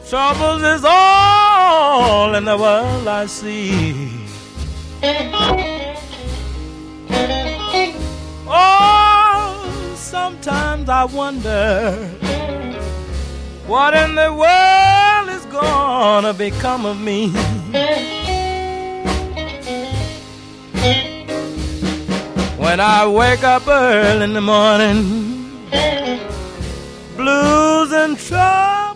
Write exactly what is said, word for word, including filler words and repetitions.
Troubles is all in the world I see. Oh, sometimes I wonder what in the world is gonna become of me. When I wake up early in the morning, blues and trouble